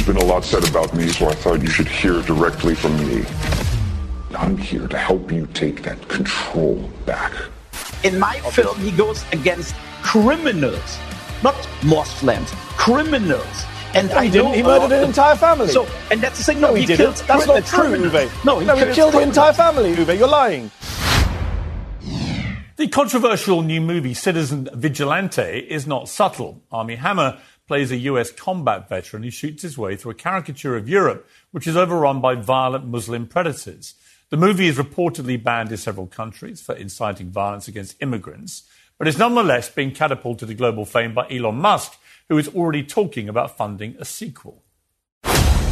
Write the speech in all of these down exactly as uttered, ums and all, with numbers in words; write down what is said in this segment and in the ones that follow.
been a lot said about me, so I thought you should hear directly from me. I'm here to help you take that control back. In my film, he goes against criminals, not Muslims, criminals. And no, he didn't. He murdered an entire family. So, and that's the thing. No, no he, he didn't. Killed, that's not true, Uwe. No, he, no, he killed the entire family, Uwe. You're lying. The controversial new movie Citizen Vigilante is not subtle. Armie Hammer plays a U S combat veteran who shoots his way through a caricature of Europe, which is overrun by violent Muslim predators. The movie is reportedly banned in several countries for inciting violence against immigrants, but is nonetheless being catapulted to global fame by Elon Musk, who is already talking about funding a sequel. The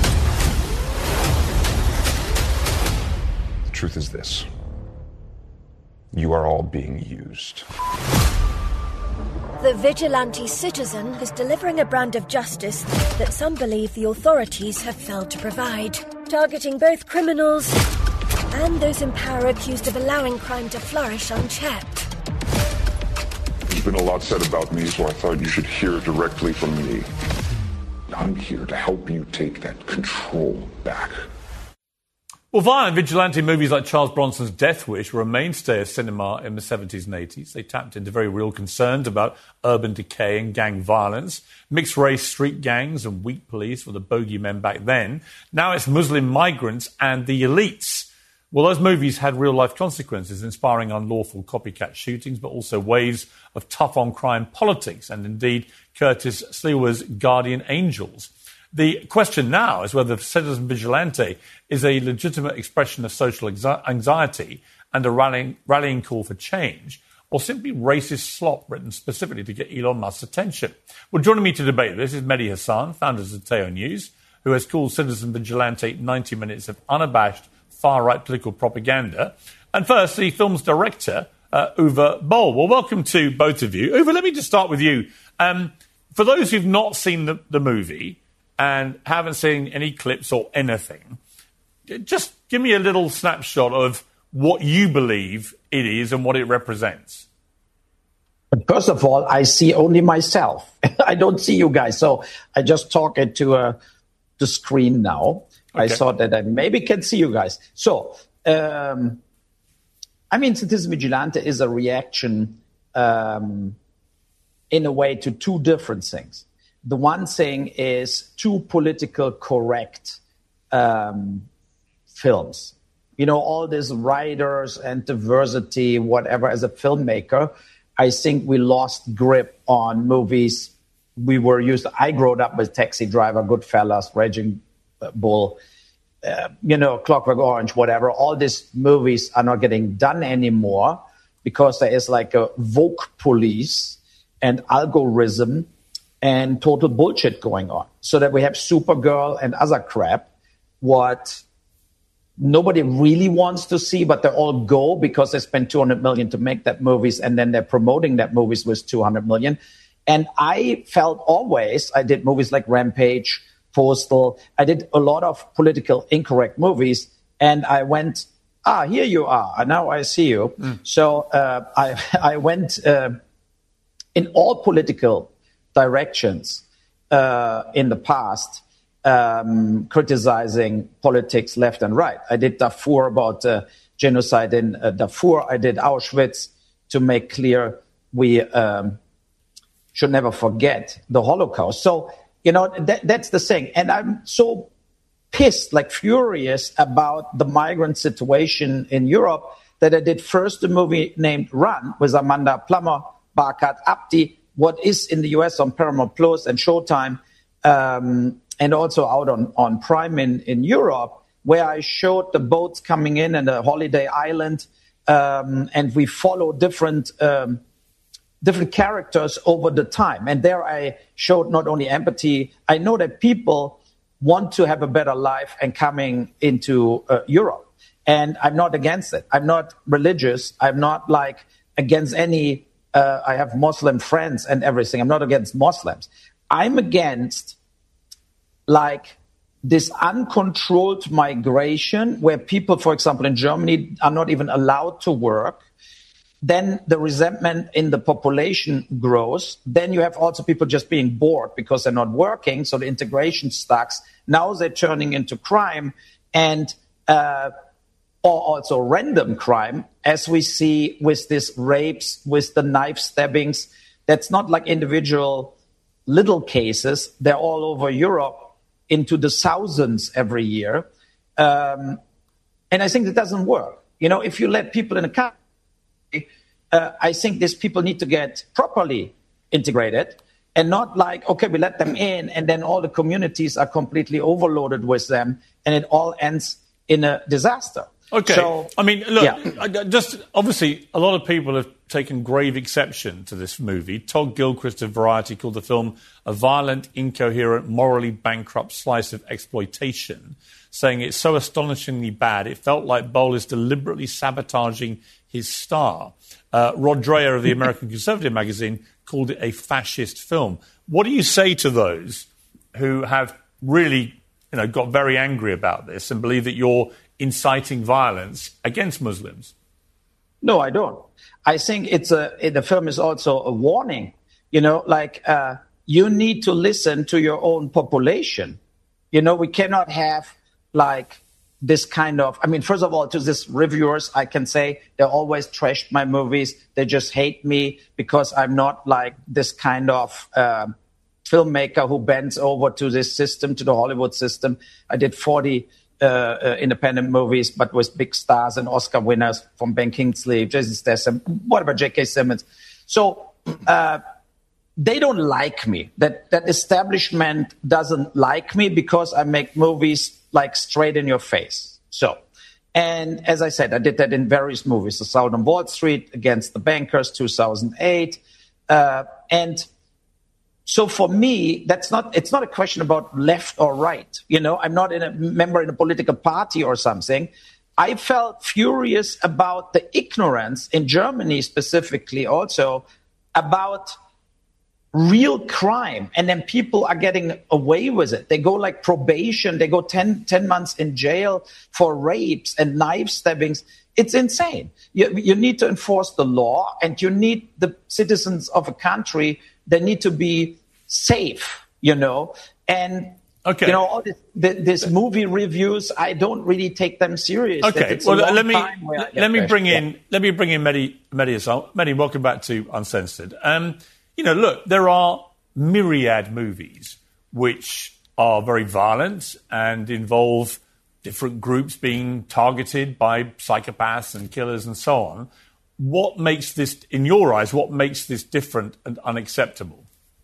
truth is this. You are all being used. The vigilante citizen is delivering a brand of justice that some believe the authorities have failed to provide, targeting both criminals and those in power accused of allowing crime to flourish unchecked. There's been a lot said about me, so I thought you should hear directly from me. I'm here to help you take that control back. Well, violent vigilante movies like Charles Bronson's Death Wish were a mainstay of cinema in the seventies and eighties. They tapped into very real concerns about urban decay and gang violence. Mixed-race street gangs and weak police were the bogeymen back then. Now it's Muslim migrants and the elites. Well, those movies had real-life consequences, inspiring unlawful copycat shootings, but also waves of tough-on-crime politics, and indeed Curtis Sliwa's Guardian Angels. The question now is whether Citizen Vigilante is a legitimate expression of social anxiety and a rallying, rallying call for change, or simply racist slop written specifically to get Elon Musk's attention. Well, joining me to debate this is Mehdi Hasan, founder of Zateo News, who has called Citizen Vigilante ninety minutes of unabashed far-right political propaganda. And first, the film's director, uh, Uwe Boll. Well, welcome to both of you. Uwe, let me just start with you. Um, for those who've not seen the, the movie and haven't seen any clips or anything, just give me a little snapshot of what you believe it is and what it represents. First of all, I see only myself. I don't see you guys. So I just talk it to uh, the screen now. Okay. I thought that I maybe can see you guys. So, um, I mean, Citizen Vigilante is a reaction um, in a way to two different things. The one thing is two political correct um, films. You know, all these writers and diversity, whatever, as a filmmaker, I think we lost grip on movies we were used to. I grew up with Taxi Driver, Goodfellas, Raging Bull, uh, you know, Clockwork Orange, whatever. All these movies are not getting done anymore because there is like a woke police and algorithm and total bullshit going on. So that we have Supergirl and other crap, what nobody really wants to see, but they all go because they spend two hundred million to make that movies, and then they're promoting that movies with two hundred million. And I felt always, I did movies like Rampage, Postal, I did a lot of political incorrect movies, and I went, ah, here you are, now I see you. Mm. So uh, I, I went uh, in all political directions uh, in the past, um, criticizing politics left and right. I did Darfur about uh, genocide in uh, Darfur. I did Auschwitz to make clear we um, should never forget the Holocaust. So, you know, that, that's the thing. And I'm so pissed, like furious about the migrant situation in Europe that I did first a movie named Run with Amanda Plummer, Barkat Abdi, what is in the U S on Paramount Plus and Showtime, um, and also out on, on Prime in, in Europe, where I showed the boats coming in and a holiday island, um, and we follow different um, different characters over the time. And there I showed not only empathy, I know that people want to have a better life and coming into uh, Europe. And I'm not against it. I'm not religious. I'm not like against any, uh, I have Muslim friends and everything. I'm not against Muslims. I'm against like this uncontrolled migration where people, for example, in Germany are not even allowed to work. then the resentment in the population grows. Then you have also people just being bored because they're not working, so the integration sucks. Now they're turning into crime, and uh, or also random crime, as we see with these rapes, with the knife stabbings. That's not like individual little cases. They're all over Europe, into the thousands every year. Um, and I think that doesn't work. You know, if you let people in a country, uh, I think these people need to get properly integrated, and not like, okay, we let them in and then all the communities are completely overloaded with them and it all ends in a disaster. Okay. So, I mean, look, yeah. I- just obviously a lot of people have taken grave exception to this movie. Todd Gilchrist of Variety called the film a violent, incoherent, morally bankrupt slice of exploitation, saying it's so astonishingly bad it felt like Bol is deliberately sabotaging his star. Uh, Rod Dreher of the American Conservative magazine called it a fascist film. What do you say to those who have really, you know, got very angry about this and believe that you're inciting violence against Muslims? No, I don't. I think it's a, the film is also a warning. You know, like uh, you need to listen to your own population. You know, we cannot have like this kind of, I mean, first of all, to these reviewers, I can say they always trashed my movies. They just hate me because I'm not like this kind of uh, filmmaker who bends over to this system, to the Hollywood system. I did forty uh, uh, independent movies, but with big stars and Oscar winners from Ben Kingsley, Jason Statham, whatever, J K. Simmons. So uh, they don't like me. That that establishment doesn't like me because I make movies like straight in your face. So, and as I said, I did that in various movies. The South on Wall Street, Against the Bankers, two thousand eight. Uh, and so for me, that's not, it's not a question about left or right. You know, I'm not in a member in a political party or something. I felt furious about the ignorance in Germany specifically also about real crime, and then people are getting away with it. They go like probation, they go ten, ten months in jail for rapes and knife stabbings. It's insane. You, you need to enforce the law, and you need the citizens of a country, they need to be safe, you know. And okay. you know, all this, this movie reviews, I don't really take them serious. Okay, well, let me let, let me bring yeah. in let me bring in Mehdi Mehdi Hasan. Mehdi, welcome back to Uncensored. Um, You know, look, there are myriad movies which are very violent and involve different groups being targeted by psychopaths and killers and so on. What makes this, in your eyes, what makes this different and unacceptable?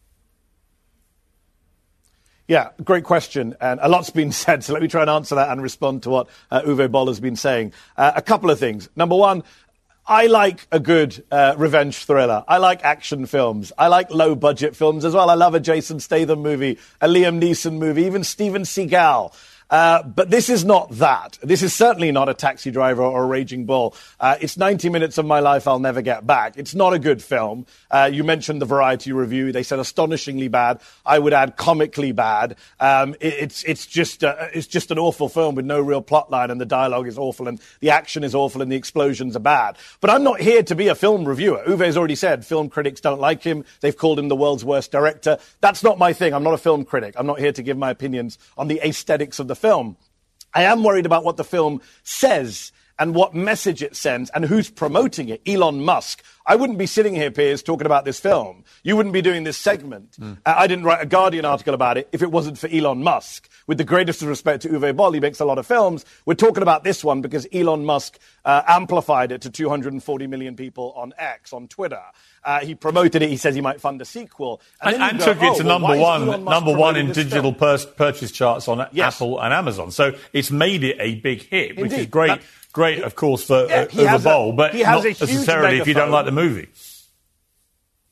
Yeah, great question. And a lot's been said, so let me try and answer that and respond to what uh, Uwe Boll has been saying. Uh, a couple of things. Number one, I like a good uh, revenge thriller. I like action films. I like low-budget films as well. I love a Jason Statham movie, a Liam Neeson movie, even Steven Seagal. Uh, but this is not that. This is certainly not a Taxi Driver or a Raging Bull. Uh, it's ninety minutes of my life I'll never get back. It's not a good film. Uh, you mentioned the Variety review. They said astonishingly bad. I would add comically bad. Um, it, it's it's just uh, it's just an awful film with no real plot line, and the dialogue is awful, and the action is awful, and the explosions are bad. But I'm not here to be a film reviewer. Uwe has already said film critics don't like him. They've called him the world's worst director. That's not my thing. I'm not a film critic. I'm not here to give my opinions on the aesthetics of the film. I am worried about what the film says and what message it sends and who's promoting it. Elon Musk. I wouldn't be sitting here, Piers, talking about this film. You wouldn't be doing this segment. Mm. Uh, I didn't write a Guardian article about it if it wasn't for Elon Musk. With the greatest of respect to Uwe Boll, he makes a lot of films. We're talking about this one because Elon Musk uh, amplified it to two hundred forty million people on X, on Twitter. Uh, he promoted it. He says he might fund a sequel. And, And, and go, took it oh, to well, number one, number one in digital pur- purchase charts on yes. Apple and Amazon. So it's made it a big hit, which Indeed. is great, That, great, of course, for yeah, uh, Uwe Boll, but he has not a huge necessarily if you don't megaphone. like the movie.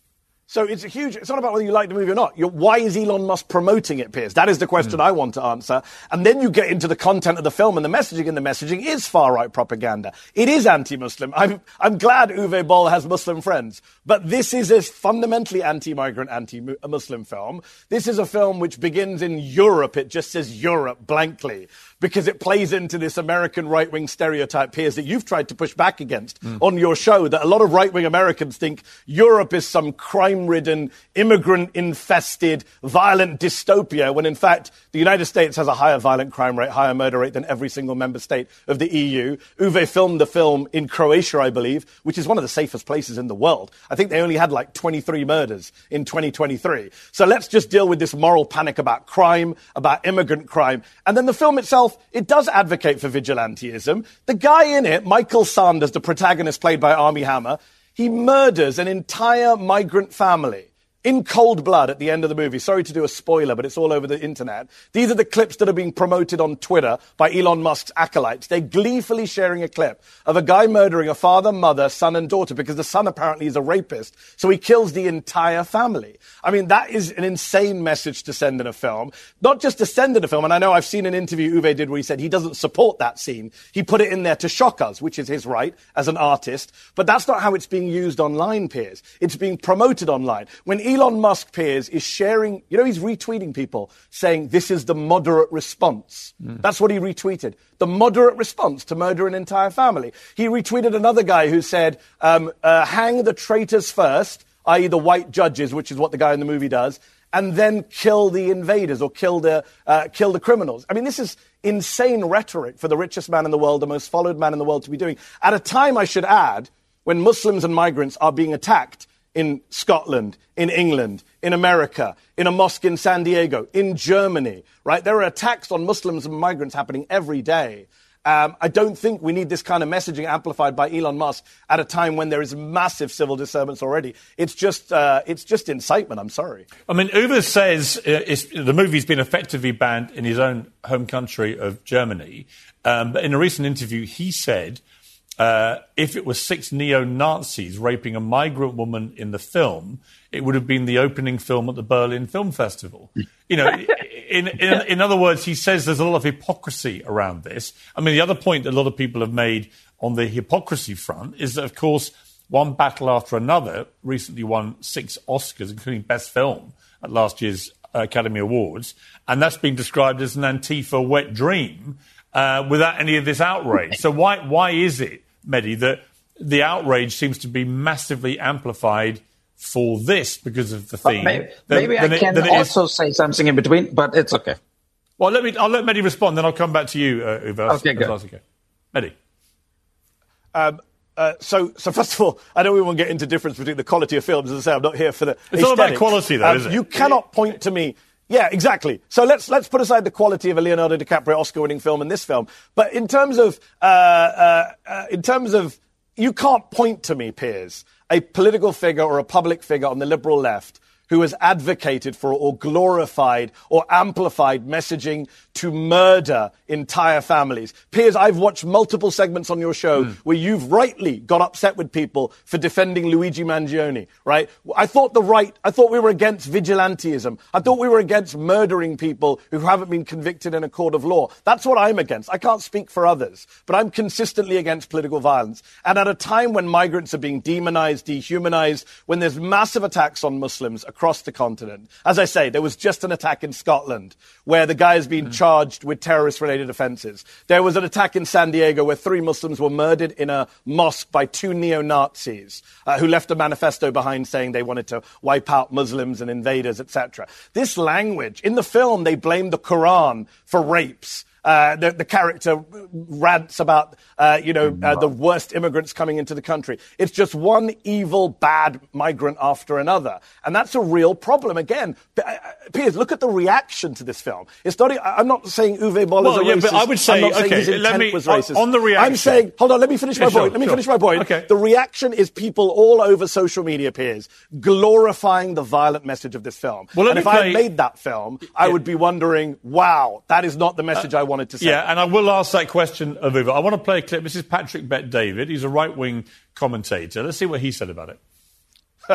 So it's a huge, it's not about whether you like the movie or not. You're, why is Elon Musk promoting it, Piers? That is the question mm. I want to answer. And then you get into the content of the film and the messaging, and the messaging is far-right propaganda. It is anti-Muslim. I'm, I'm glad Uwe Boll has Muslim friends. But this is a fundamentally anti-migrant, anti-Muslim film. This is a film which begins in Europe. It just says Europe blankly, because it plays into this American right-wing stereotype, Piers, that you've tried to push back against mm. on your show, that a lot of right-wing Americans think Europe is some crime-ridden, immigrant-infested, violent dystopia, when in fact the United States has a higher violent crime rate, higher murder rate than every single member state of the E U. Uwe filmed the film in Croatia, I believe, which is one of the safest places in the world. I think they only had like twenty-three murders in twenty twenty-three. So let's just deal with this moral panic about crime, about immigrant crime. And then the film itself, it does advocate for vigilantism. The guy in it, Michael Sanders, the protagonist played by Armie Hammer, he murders an entire migrant family in cold blood at the end of the movie. Sorry to do a spoiler, but it's all over the internet. These are the clips that are being promoted on Twitter by Elon Musk's acolytes. They're gleefully sharing a clip of a guy murdering a father, mother, son, and daughter, because the son apparently is a rapist. So he kills the entire family. I mean, that is an insane message to send in a film. Not just to send in a film, and I know I've seen an interview Uwe did where he said he doesn't support that scene. He put it in there to shock us, which is his right as an artist. But that's not how it's being used online, Piers. It's being promoted online. When Elon Musk, Piers, is sharing, you know, he's retweeting people saying this is the moderate response. Mm. That's what he retweeted. The moderate response to murder an entire family. He retweeted another guy who said, um, uh, hang the traitors first, that is the white judges, which is what the guy in the movie does, and then kill the invaders or kill the, uh, kill the criminals. I mean, this is insane rhetoric for the richest man in the world, the most followed man in the world to be doing. At a time, I should add, when Muslims and migrants are being attacked in Scotland, in England, in America, in a mosque in San Diego, in Germany, right? There are attacks on Muslims and migrants happening every day. Um, I don't think we need this kind of messaging amplified by Elon Musk at a time when there is massive civil disturbance already. It's just, uh, it's just incitement. I'm sorry. I mean, Uwe says uh, it's, the movie's been effectively banned in his own home country of Germany. Um, but in a recent interview, he said, Uh, if it was six neo-Nazis raping a migrant woman in the film, it would have been the opening film at the Berlin Film Festival. You know, in, in, in other words, he says there's a lot of hypocrisy around this. I mean, the other point that a lot of people have made on the hypocrisy front is that, of course, one battle after another recently won six Oscars, including Best Film at last year's Academy Awards, and that's been described as an Antifa wet dream uh, without any of this outrage. So why why is it, Mehdi, that the outrage seems to be massively amplified for this because of the theme? Maybe, maybe I can it, also is... say something in between, but it's okay. Well, let me. I'll let Mehdi respond, then I'll come back to you, uh, Uwe. Okay, good. Okay. Mehdi. Um, uh, so, so first of all, I know we won't get into difference between the quality of films. As I say, I'm not here for the It's all about quality, though, um, is it? You cannot point to me... Yeah, exactly. So let's let's put aside the quality of a Leonardo DiCaprio Oscar-winning film and this film, but in terms of uh, uh, uh, in terms of you can't point to me, Piers, a political figure or a public figure on the liberal left who has advocated for or glorified or amplified messaging to murder entire families. Piers, I've watched multiple segments on your show mm. where you've rightly got upset with people for defending Luigi Mangione, right? I thought the right, I thought we were against vigilantism. I thought we were against murdering people who haven't been convicted in a court of law. That's what I'm against. I can't speak for others, but I'm consistently against political violence. And at a time when migrants are being demonized, dehumanized, when there's massive attacks on Muslims across the continent. As I say, there was just an attack in Scotland where the guy has been mm. charged with terrorist-related offences. There was an attack in San Diego where three Muslims were murdered in a mosque by two neo-Nazis uh, who left a manifesto behind saying they wanted to wipe out Muslims and invaders, et cetera. This language, in the film, they blame the Quran for rapes. Uh, the, the character rants about, uh, you know, uh, the worst immigrants coming into the country. It's just one evil, bad migrant after another. And that's a real problem. Again, uh, Piers, look at the reaction to this film. It's not, I'm not saying Uwe Boll well, is a yeah, racist. But I would say, I'm not okay, saying his intent let me, was racist. On the reaction. I'm saying, hold on, let me finish yeah, my sure, point. Let me sure. finish my point. Okay. The reaction is people all over social media, Piers, glorifying the violent message of this film. Well, and if play... I had made that film, I yeah. would be wondering, wow, that is not the message uh, I wanted to say. Yeah, and I will ask that question of Uwe. I want to play a clip. This is Patrick Bet-David. He's a right-wing commentator. Let's see what he said about it.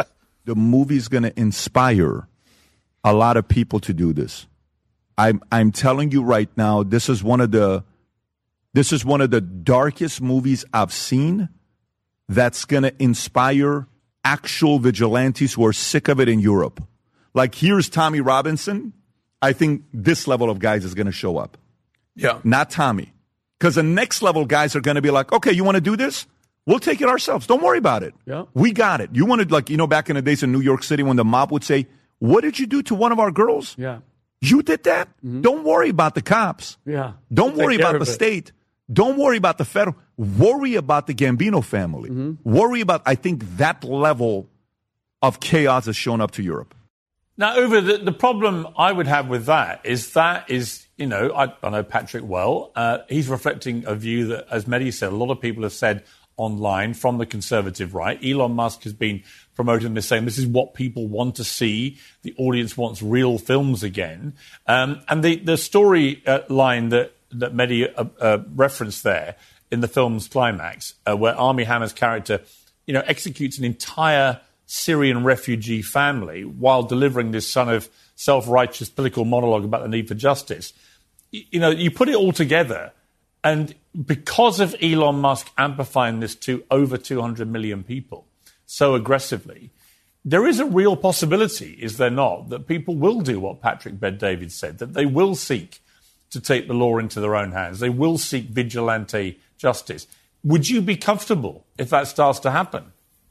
the movie is going to inspire a lot of people to do this. I'm I'm telling you right now, this is one of the this is one of the darkest movies I've seen that's going to inspire actual vigilantes who are sick of it in Europe. Like, here's Tommy Robinson. I think this level of guys is going to show up. Yeah. Not Tommy. Because the next level guys are going to be like, okay, you want to do this? We'll take it ourselves. Don't worry about it. Yeah. We got it. You wanted, like, you know, back in the days in New York City when the mob would say, what did you do to one of our girls? Yeah. You did that? Mm-hmm. Don't worry about the cops. Yeah. Don't we'll worry about the state. Don't worry about the federal. Worry about the Gambino family. Mm-hmm. Worry about, I think, that level of chaos has shown up to Europe. Now, Uwe, the, the problem I would have with that is that is, you know, I, I know Patrick well. Uh, he's reflecting a view that, as Mehdi said, a lot of people have said online from the conservative right. Elon Musk has been promoting this, saying this is what people want to see. The audience wants real films again. Um, and the, the story uh, line that, that Mehdi uh, uh, referenced there in the film's climax, uh, where Armie Hammer's character, you know, executes an entire Syrian refugee family while delivering this sort of self-righteous political monologue about the need for justice. You know, you put it all together, and because of Elon Musk amplifying this to over two hundred million people so aggressively, there is a real possibility, is there not, that people will do what Patrick Bet-David said, that they will seek to take the law into their own hands. They will seek vigilante justice. Would you be comfortable if that starts to happen?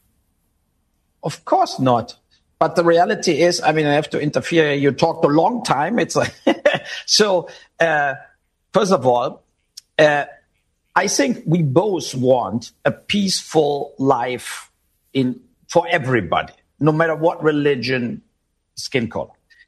Of course not. But the reality is, I mean, I have to interfere. You talked a long time. It's like so. Uh, first of all, uh, I think we both want a peaceful life in for everybody, no matter what religion, skin color.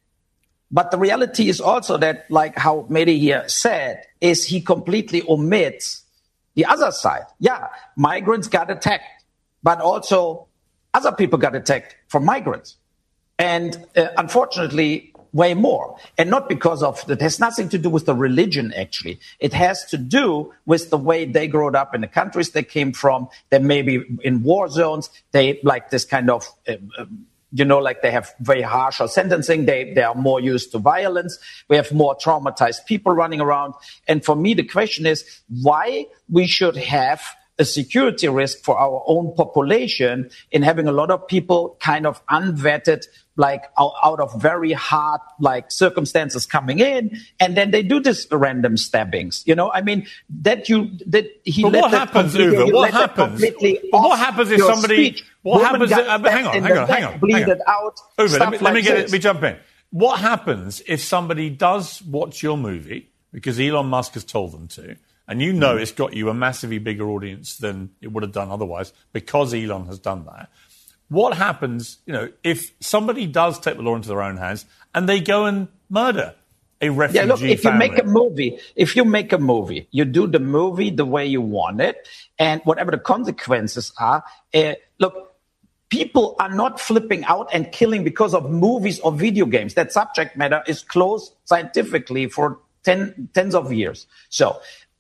But the reality is also that, like how Mehdi here said, is he completely omits the other side. Yeah, migrants got attacked, but also other people got attacked from migrants. And uh, unfortunately, way more. And not because of, that has nothing to do with the religion, actually. It has to do with the way they grew up in the countries they came from. They may be in war zones. They like this kind of, uh, uh, you know, like they have very harsher sentencing. They, they are more used to violence. We have more traumatized people running around. And for me, the question is why we should have a security risk for our own population in having a lot of people kind of unvetted, like out, out of very hard like circumstances coming in, and then they do this random stabbings. You know, I mean that you that he. But let what that happens, Uwe? What happens? But what happens if somebody? Speech. What Women happens? If, uh, hang on, hang on, hang on, bleeded hang on. out. Uwe, let me, let like me get this. it. Let me jump in. What happens if somebody does watch your movie because Elon Musk has told them to? And you know it's got you a massively bigger audience than it would have done otherwise because Elon has done that. What happens, you know, if somebody does take the law into their own hands and they go and murder a refugee yeah, look, if family? you make a movie, if you make a movie, you do the movie the way you want it, and whatever the consequences are, uh, look, people are not flipping out and killing because of movies or video games. That subject matter is closed scientifically for ten, tens of years. So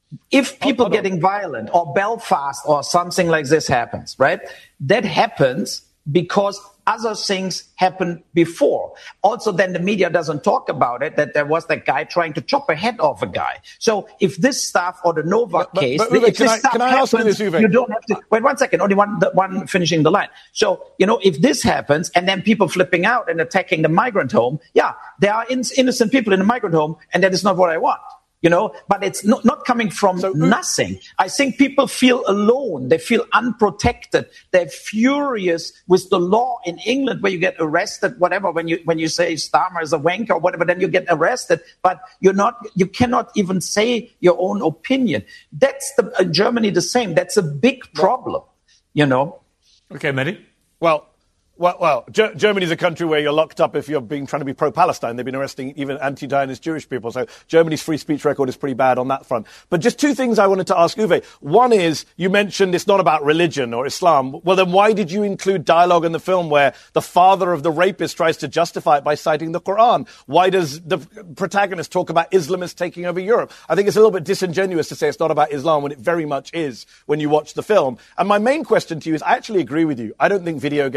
if people getting violent or Belfast or something like this happens, right? That happens because other things happened before. Also, then the media doesn't talk about it, that there was that guy trying to chop a head off a guy. So if this stuff or the Novak but, case, but, but, Uwe, if can this I, stuff can I happens, ask you this, Uwe? You don't have to, wait one second, only one, the, one finishing the line. So, you know, if this happens and then people flipping out and attacking the migrant home, yeah, there are in, innocent people in the migrant home, and that is not what I want. You know, but it's not, not coming from so, nothing. I think people feel alone. They feel unprotected. They're furious with the law in England where you get arrested, whatever, when you, when you say Starmer is a wanker or whatever, then you get arrested, but you're not, you cannot even say your own opinion. That's the, uh, Germany the same. That's a big problem, you know. Okay, Mehdi. Well, Well, well, G- Germany's a country where you're locked up if you're being trying to be pro-Palestine. They've been arresting even anti-Zionist Jewish people. So Germany's free speech record is pretty bad on that front. But just two things I wanted to ask Uwe. One is, you mentioned it's not about religion or Islam. Well, then why did you include dialogue in the film where the father of the rapist tries to justify it by citing the Quran? Why does the protagonist talk about Islamists taking over Europe? I think it's a little bit disingenuous to say it's not about Islam when it very much is when you watch the film. And my main question to you is, I actually agree with you. I don't think video games or movies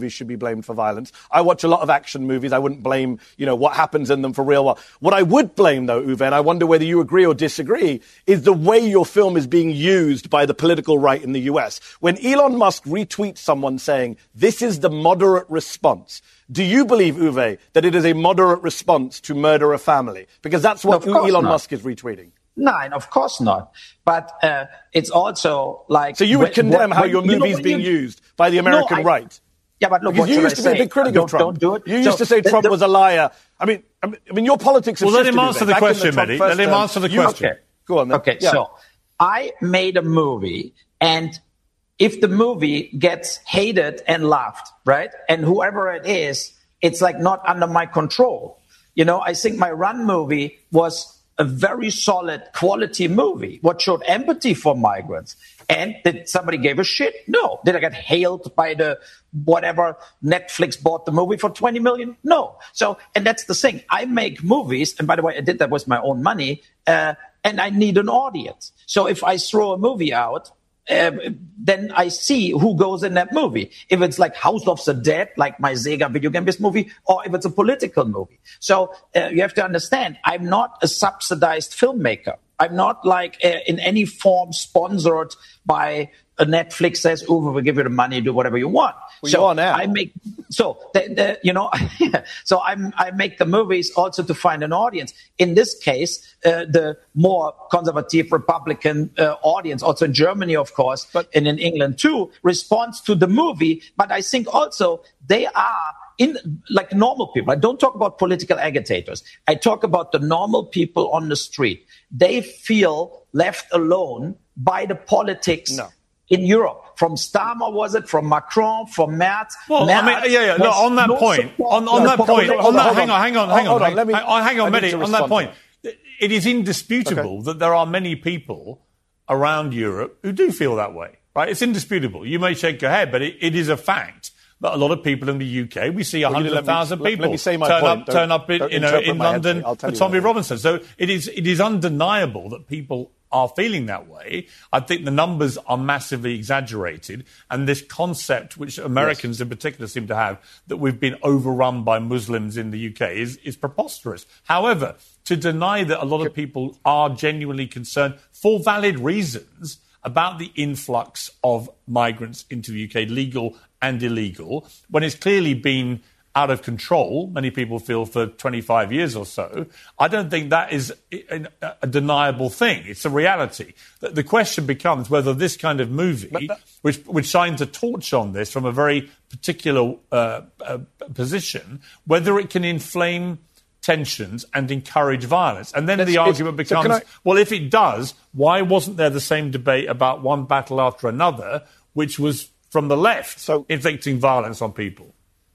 movies should be blamed for violence. I watch a lot of action movies. I wouldn't blame, you know, what happens in them for real. What I would blame, though, Uwe, and I wonder whether you agree or disagree, is the way your film is being used by the political right in the U S. When Elon Musk retweets someone saying, this is the moderate response, do you believe, Uwe, that it is a moderate response to murder a family? Because that's what No, Elon not. Musk is retweeting. No, of course not. But uh, it's also like... So you would when- condemn when- how when- your you know, movie is when being you- used by the American No, I- right? Yeah, but look, Because what you should used I to be a say? big critic don't, of Trump. Don't do it. You used So to say the- Trump the- was a liar. I mean, I mean, I mean your politics have Well, let shifted, him answer Uwe. the Back in question, Trump Mehdi. first Let him term, answer the you- question. Okay, go on then. Okay, Yeah. so I made a movie, and if the movie gets hated and laughed, right, and whoever it is, it's like not under my control. You know, I think my Run movie was a very solid quality movie, what showed empathy for migrants. And did somebody give a shit? No. Did I get hailed by the whatever Netflix bought the movie for twenty million? No. So, and that's the thing. I make movies, and by the way, I did that with my own money, uh, and I need an audience. So if I throw a movie out, uh, then I see who goes in that movie. If it's like House of the Dead, like my Sega video game-based movie, or if it's a political movie. So uh, you have to understand, I'm not a subsidized filmmaker. I'm not like uh, in any form sponsored by a Netflix says, "Oh, we'll give you the money, do whatever you want." Well, so you are now. I make so the, the, you know, so I'm I make the movies also to find an audience. In this case, uh, the more conservative Republican uh, audience, also in Germany, of course, But- and in England too, responds to the movie. But I think also they are in like normal people. I don't talk about political agitators. I talk about the normal people on the street. They feel left alone by the politics No. in Europe. From Starmer, was it? From Macron? From Merz? Well, Merz I mean, yeah, yeah. No, was on that no point, support on, on for that the point, political- on that, hold hang on. on, hang on, hang on, Hold on, hang- let me- hang- hang on, I need Mehdi, to on that respond point. to It is indisputable Okay. that there are many people around Europe who do feel that way, right? It's indisputable. You may shake your head, but it, it is a fact that a lot of people in the U K, we see Well, you one hundred thousand let me- people let me say my turn point. up, Don't- turn up in, don't you know, interpret in my head London shape. I'll tell for you Tommy what. Robinson. So it is, it is undeniable that people are feeling that way. I think the numbers are massively exaggerated. And this concept, which Americans in particular seem to have, that we've been overrun by Muslims in the U K is, is preposterous. However, to deny that a lot of people are genuinely concerned for valid reasons about the influx of migrants into the U K, legal and illegal, when it's clearly been out of control, many people feel, for twenty-five years or so, I don't think that is a, a deniable thing. It's a reality. The, the question becomes whether this kind of movie, that- which, which shines a torch on this from a very particular uh, uh, position, whether it can inflame tensions and encourage violence. And then Let's- the it's- argument so can becomes, I- well, if it does, why wasn't there the same debate about one battle after another, which was from the left, So- inflicting violence on people?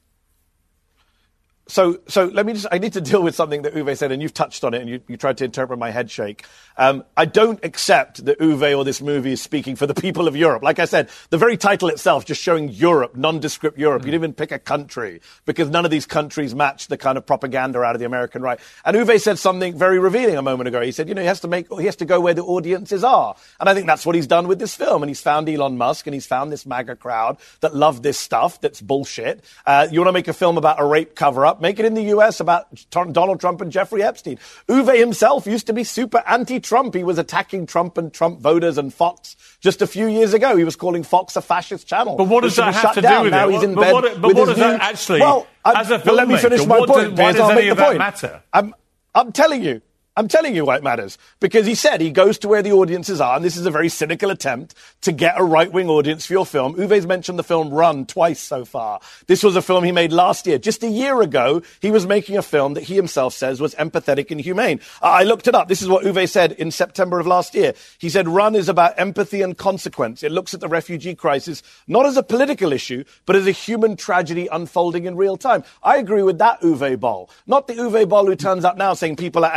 So, so let me just, I need to deal with something that Uwe said, and you've touched on it, and you, you tried to interpret my head shake. Um, I don't accept that Uwe or this movie is speaking for the people of Europe. Like I said, the very title itself, just showing Europe, nondescript Europe. You didn't even pick a country, because none of these countries match the kind of propaganda out of the American right. And Uwe said something very revealing a moment ago. He said, you know, he has to make, he has to go where the audiences are. And I think that's what he's done with this film. And he's found Elon Musk, and he's found this MAGA crowd that love this stuff that's bullshit. Uh, you want to make a film about a rape cover-up? Make it in the U S about Donald Trump and Jeffrey Epstein. Uwe himself used to be super anti-Trump. He was attacking Trump and Trump voters and Fox just a few years ago. He was calling Fox a fascist channel. But what does which that should be have shut to down. do with now it? He's in But bed what- but with what his does new- that actually, well, I, as a well, let me filmmaker, finish my what point, does- why Piers. does I'll any make of the that point. matter? I'm, I'm telling you. I'm telling you why it matters. Because he said he goes to where the audiences are, and this is a very cynical attempt to get a right-wing audience for your film. Uwe's mentioned the film Run twice so far. This was a film he made last year. Just a year ago, he was making a film that he himself says was empathetic and humane. Uh, I looked it up. This is what Uwe said in September of last year. He said Run is about empathy and consequence. It looks at the refugee crisis not as a political issue, but as a human tragedy unfolding in real time. I agree with that Uwe Boll. Not the Uwe Boll who turns up now saying people are angry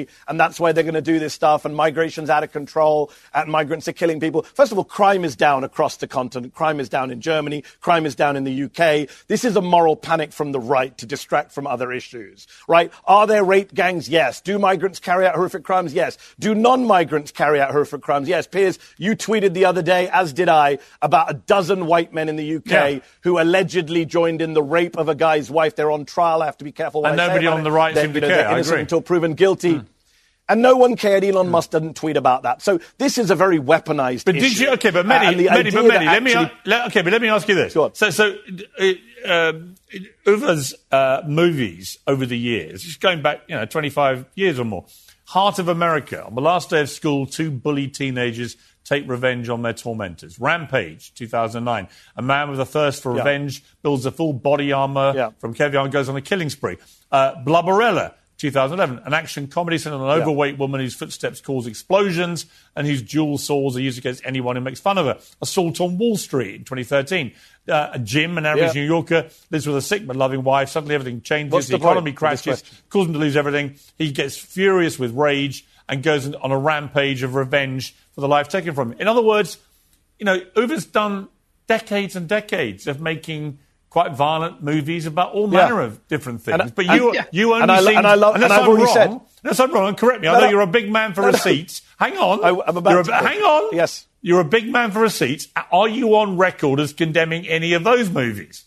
country, and that's why they're going to do this stuff, and migration's out of control, and migrants are killing people. First of all, crime is down across the continent. Crime is down in Germany. Crime is down in the U K. This is a moral panic from the right to distract from other issues, right? Are there rape gangs? Yes. Do migrants carry out horrific crimes? Yes. Do non-migrants carry out horrific crimes? Yes. Piers, you tweeted the other day, as did I, about a dozen white men in the U K yeah. who allegedly joined in the rape of a guy's wife. They're on trial. I have to be careful what and I say nobody about on it. the right they're, seemed to you know, care. They're I innocent agree. until proven guilty. Mm. And no one cared. Elon Musk doesn't tweet about that. So this is a very weaponized but issue. Did you? Okay, but Mehdi, uh, Mehdi, but Mehdi, let me. Let, okay, but let me ask you this. Go on. So, so uh, um, Uwe's uh, movies over the years, just going back, you know, twenty-five years or more. Heart of America. On the last day of school, two bullied teenagers take revenge on their tormentors. Rampage, two thousand nine. A man with a thirst for yeah. revenge builds a full body armour yeah. from caviar and goes on a killing spree. Uh, Blubberella, two thousand eleven. An action comedy centred on an overweight yeah. woman whose footsteps cause explosions and whose dual swords are used against anyone who makes fun of her. Assault on Wall Street in twenty thirteen. Uh, Jim, an average yeah. New Yorker, lives with a sick but loving wife. Suddenly everything changes. What's the, the economy point? crashes, causes him to lose everything. He gets furious with rage and goes on a rampage of revenge for the life taken from him. In other words, you know, Uwe's done decades and decades of making quite violent movies about all manner yeah. of different things. And, but you, and, you only and I, seem... And I love, unless and I've I'm already wrong, said... Unless I'm wrong, correct me. I no, know no, you're a big man for no, receipts. No. Hang on. I, I'm about you're to... A, hang on. Yes. You're a big man for receipts. Are you on record as condemning any of those movies?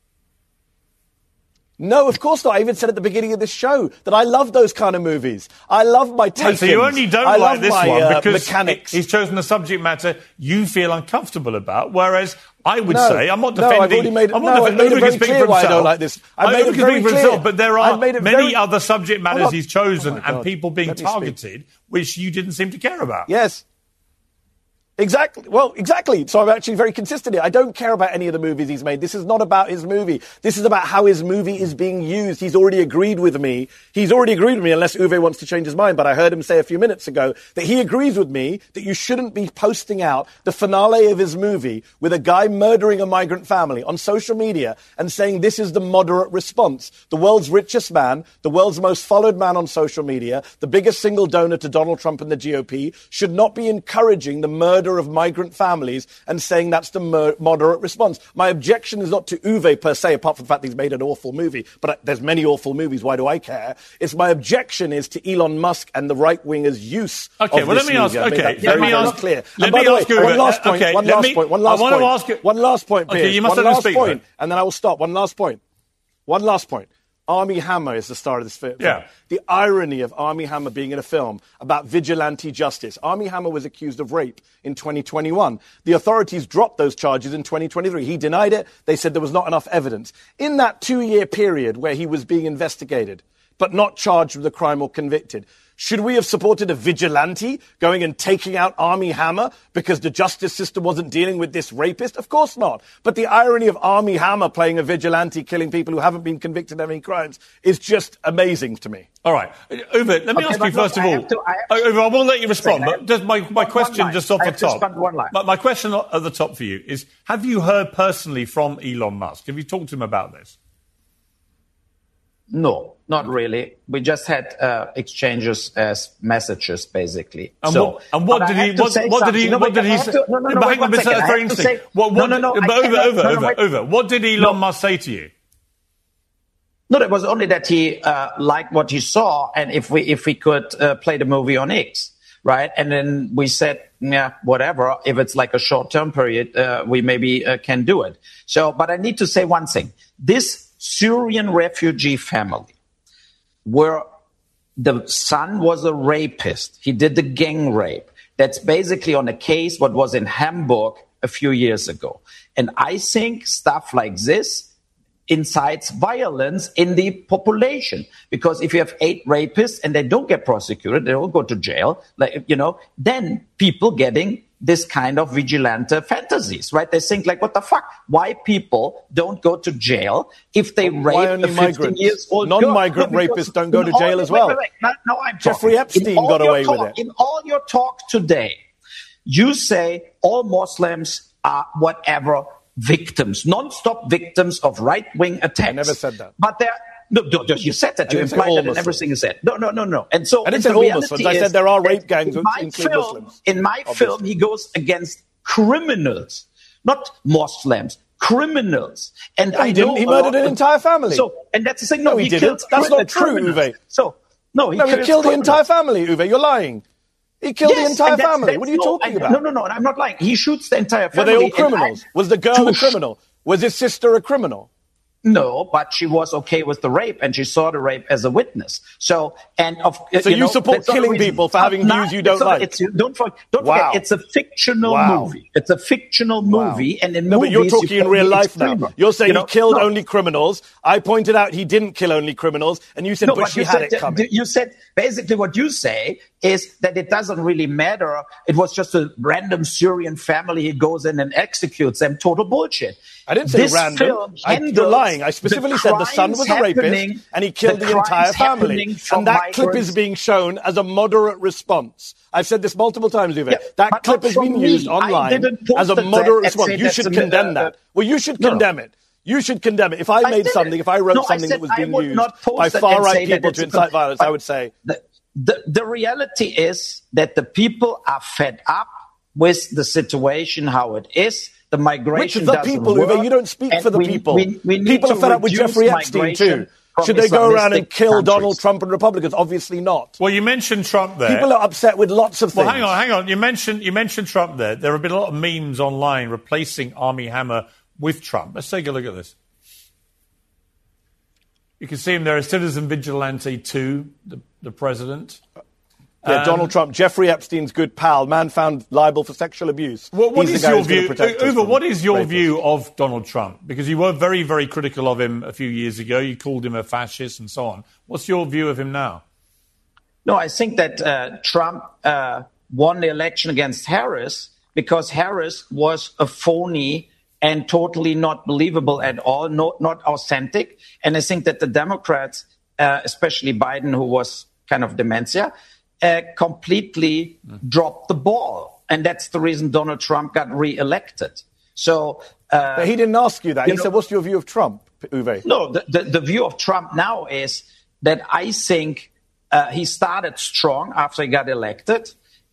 No, of course not. I even said at the beginning of this show that I love those kind of movies. I love my Takens. Right, so you only don't I like this my, one uh, because mechanics. he's chosen a subject matter you feel uncomfortable about, whereas I would no, say, I'm not no, defending... I've already made it, I'm not no, defending, I've made it very speak clear for why I himself. don't like this. I've I made it very for clear. himself, but there are many very... other subject matters he's chosen oh and people being targeted, speak. which you didn't seem to care about. Yes. Exactly. Well, exactly. So I'm actually very consistent here. I don't care about any of the movies he's made. This is not about his movie. This is about how his movie is being used. He's already agreed with me. He's already agreed with me, unless Uwe wants to change his mind. But I heard him say a few minutes ago that he agrees with me that you shouldn't be posting out the finale of his movie with a guy murdering a migrant family on social media and saying this is the moderate response. The world's richest man, the world's most followed man on social media, the biggest single donor to Donald Trump and the G O P, should not be encouraging the murder of migrant families and saying that's the mer- moderate response. My objection is not to Uwe per se, apart from the fact that he's made an awful movie, but uh, there's many awful movies, why do I care? It's my objection is to Elon Musk and the right-wingers' use okay, of well, this let me movie. ask, okay, let very, me very ask, clear. Let and by me the ask way, you, one last point, okay, one let last me, point, one last I want point, to ask you, one last point, okay, Piers, you must one let me last speak, point, man. and then I will stop. One last point. One last point. Armie Hammer is the star of this film. Yeah. The irony of Armie Hammer being in a film about vigilante justice. Armie Hammer was accused of rape in twenty twenty-one. The authorities dropped those charges in twenty twenty-three. He denied it. They said there was not enough evidence. In that two-year period where he was being investigated, but not charged with a crime or convicted, should we have supported a vigilante going and taking out Armie Hammer because the justice system wasn't dealing with this rapist? Of course not. But the irony of Armie Hammer playing a vigilante, killing people who haven't been convicted of any crimes, is just just to me. All right. Uwe, let me okay, ask you first look, of I all. have to, I have Uwe, I will let you respond, but just my, my one, question one just off I the have to top. spend one line. My, my question at the top for you is, have you heard personally from Elon Musk? Have you talked to him about this? No, not really. We just had uh, exchanges as messages, basically. And so, what, and what did he? What, what did he? No, what did he? To, no, no, no, but wait hang on, one this is second. very I have to interesting. say- What, what, no, no, no. but I over, cannot- over, no, no, over, wait. over. What did Elon No. Musk say to you? No, it was only that he uh, liked what he saw, and if we if we could uh, play the movie on X, right? And then we said, yeah, whatever. If it's like a short term period, uh, we maybe uh, can do it. So, but I need to say one thing: this Syrian refugee family, where the son was a rapist, he did the gang rape. That's basically on a case what was in Hamburg a few years ago, and I think stuff like this incites violence in the population, because if you have eight rapists and they don't get prosecuted, they don't go to jail, like, you know, then people getting this kind of vigilante fantasies, right? They think like, what the fuck? Why people don't go to jail if they Why rape only a fifteen migrants? years old Non-migrant girl? No, rapists don't go to in all- jail as wait, well. wait, wait. Now, now I'm Jeffrey talking. Epstein In all got your away with talk- it. In all your talk today, you say all Muslims are whatever victims, non-stop victims of right-wing attacks. I never said that. But they're No, no, no, you said that. You implied that in everything you said. No, no, no, no. And so, I didn't and say the all reality Muslims. I said there are rape gangs in which my include film, Muslims. In my obviously. film, he goes against criminals, not Muslims, criminals. And No, I he didn't. know He a murdered lot an of- entire family. So, and that's the thing. No, No, he he, didn't. killed That's cri- not true, criminals. Uwe. So, no, he No, he killed killed the criminals. entire family, Uwe. You're lying. He killed Yes, the entire and that's- family. that's What are you no, talking I- about? No, no, no. I'm not lying. He shoots the entire Were family. they all and criminals? I- Was the girl to a sh- criminal? Was his sister a criminal? No, but she was okay with the rape, and she saw the rape as a witness. So, and of So you know, support that's not the killing reason. people for having No, views you don't it's not- like? It's, don't forget, don't Wow. forget, it's a fictional Wow. movie. It's a fictional movie, and in No, but movies, you're talking you in can real be life now. extremer. You're saying You know, he killed no. only criminals. I pointed out he didn't kill only criminals, and you said, No, but, but she you had said, it that- coming. you said basically what you say is that it doesn't really matter. It was just a random Syrian family. He goes in and executes them. Total bullshit. I didn't say This random. film I, you're handles lying. I specifically the said the son was a crimes rapist happening- and he killed the the, entire crimes family. happening from And that clip migrants. is being shown as a moderate response. I've said this multiple times, Uwe. Yeah, that but clip not has from been me. used I online didn't post as a that moderate and response. say You that's should a- condemn uh, that. Well, you should no, no. condemn it. You should condemn it. If I I made didn't. something, if I wrote No, I something said that was I being would used not post by it and far-right say that people it's to a incite con- violence, but I would say, the, the the reality is that the people are fed up with the situation how it is. The which migration of the doesn't people, work, Uwe? You don't speak and for the we- people. we- we need people to are fed up with reduce Jeffrey Epstein migration too. from Should they go around and Islamistic kill countries. Donald Trump and Republicans? Obviously not. Well, you mentioned Trump there. People are upset with lots of things. Well, hang on, hang on. You mentioned you mentioned Trump there. There have been a lot of memes online replacing Armie Hammer with Trump. Let's take a look at this. You can see him there, Citizen Vigilante two, the, the president. Yeah, Um, Donald Trump, Jeffrey Epstein's good pal, man found liable for sexual abuse. What, what He's is the guy your who's gonna view, protect us Uwe? from What is your rapists. view of Donald Trump? Because you were very, very critical of him a few years ago. You called him a fascist and so on. What's your view of him now? No, I think that uh, Trump uh, won the election against Harris because Harris was a phony and totally not believable at all, not, not authentic. And I think that the Democrats, uh, especially Biden, who was kind of dementia, uh, completely mm. dropped the ball. And that's the reason Donald Trump got reelected. So uh, But he didn't ask you that. you He know, said, what's your view of Trump, Uwe? No, the, the, the view of Trump now is that I think uh, he started strong after he got elected.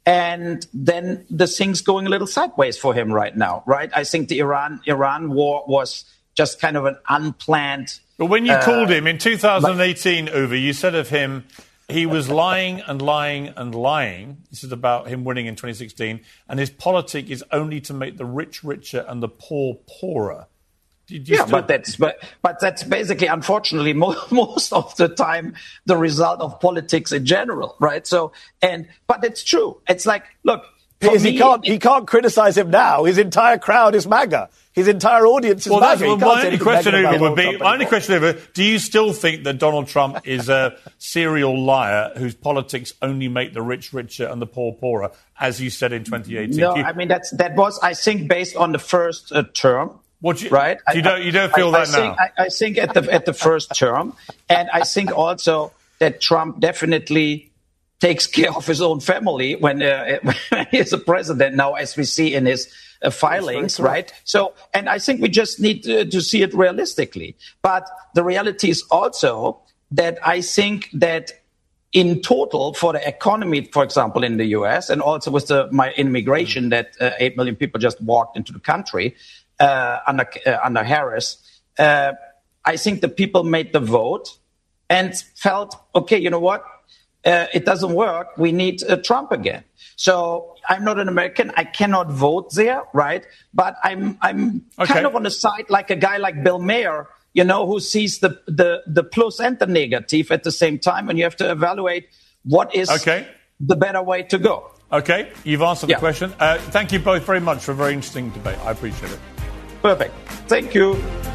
And then the thing's going a little sideways for him right now, right? I think the Iran Iran war was just kind of an unplanned. But when you uh, called him in two thousand eighteen, Uwe, you said of him, he was lying and lying and lying. This is about him winning in twenty sixteen. And his politic is only to make the rich richer and the poor poorer. Did you yeah, still- but that's but, but that's basically, unfortunately, mo- most of the time the result of politics in general, right? So and but it's true. It's like, look, for Because me, he can't, he can't criticize him now. His entire crowd is MAGA. His entire audience is Well, that's, MAGA. He well, can't my say only anything question, negative Uwe, about would be, Donald Trump my only anymore. question, Uwe, do you still think that Donald Trump is a serial liar whose politics only make the rich richer and the poor poorer, as you said in twenty eighteen? no, Do you, I mean that's that was, I think, based on the first uh, term. what do you, Right? You don't, you don't feel I, that I think, now? I, I think at the at the first term, and I think also that Trump definitely takes care of his own family when, uh, when he is a president now, as we see in his uh, filings, right? So, and I think we just need to, to see it realistically. But the reality is also that I think that in total for the economy, for example, in the U S, and also with the my immigration that uh, eight million people just walked into the country uh, under uh, under Harris, uh, I think the people made the vote and felt, okay, you know what? Uh, it doesn't work. We need uh, Trump again. So I'm not an American. I cannot vote there, right? But I'm I'm Okay. kind of on the side like a guy like Bill Maher, you know, who sees the, the, the plus and the negative at the same time. And you have to evaluate what is Okay. the better way to go. Okay, you've answered Yeah. the question. Uh, thank you both very much for a very interesting debate. I appreciate it. Perfect. Thank you.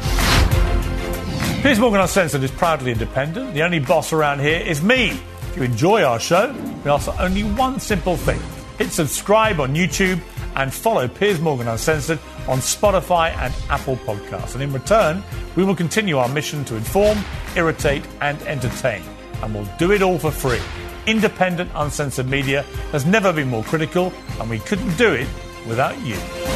Piers Morgan Uncensored is proudly independent. The only boss around here is me. If you enjoy our show, we ask for only one simple thing. Hit subscribe on YouTube and follow Piers Morgan Uncensored on Spotify and Apple Podcasts. And in return, we will continue our mission to inform, irritate and entertain. And we'll do it all for free. Independent, uncensored media has never been more critical, and we couldn't do it without you.